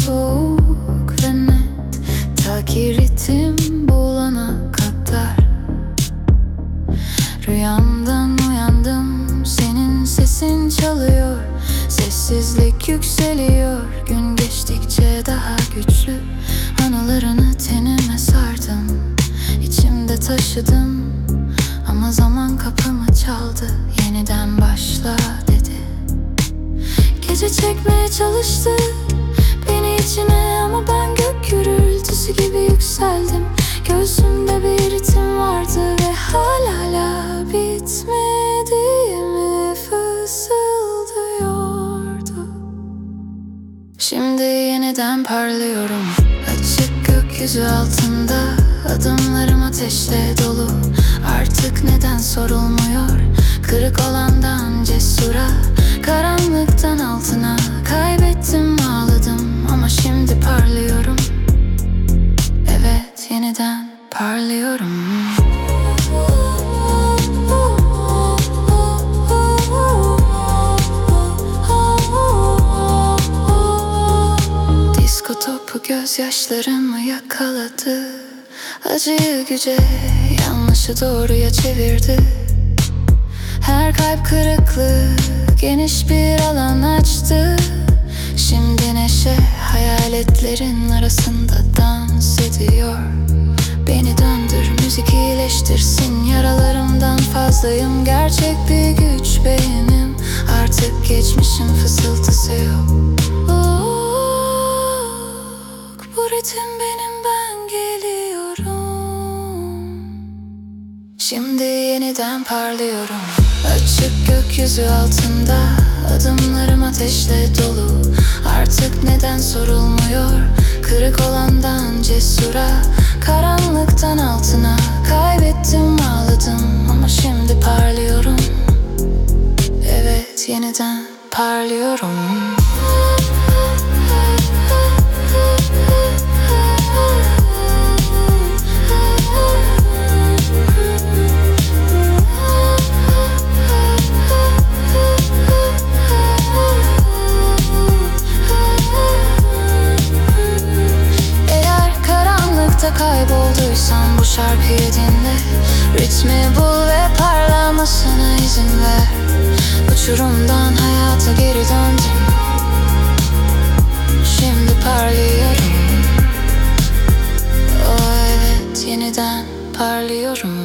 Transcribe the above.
soğuk ve net, ta ki ritim bulana kadar. Rüyamdan uyandım, senin sesin çalıyor. Sessizlik yükseliyor, gün geçtikçe daha güçlü. Anılarını tenime sardım, içimde taşıdım. Ama zaman kapımı çaldı, yeniden başla dedi. Gece çekmeye çalıştı beni içine, ama ben gök gürültüsü gibi yükseldim. Göğsümde bir ritim vardı ve hala bitmediğimi fısıldıyordu. Şimdi yeniden parlıyorum, açık gökyüzü altında. Adımlarım ateşle dolu, artık neden sorulmuyor. Kırık olandan cesura, karanlıktan altına. Kaybettim, ağladım ama şimdi parlıyorum. Evet, yeniden parlıyorum. Disko topu gözyaşlarımı yakaladı. Acıyı güce, yanlışı doğruya çevirdi. Her kalp kırıklığı geniş bir alan açtı. Şimdi neşe hayaletlerin arasında dans ediyor. Beni döndür, müzik iyileştirsin. Yaralarımdan fazlayım, gerçek bir güç benim. Artık geçmişin fısıltısı yok. Bu ritim benim, ben geliyorum. Şimdi yeniden parlıyorum, açık gökyüzü altında. Adımlarım ateşle dolu, artık neden sorulmuyor. Kırık olandan cesura, karanlıktan altına. Kaybettim, ağladım ama şimdi parlıyorum. Evet, yeniden parlıyorum. Kaybolduysan bu şarkıyı dinle. Ritmi bul ve parlamasına izin ver. Uçurumdan hayata geri döndüm, şimdi parlıyorum. Oh evet, yeniden parlıyorum.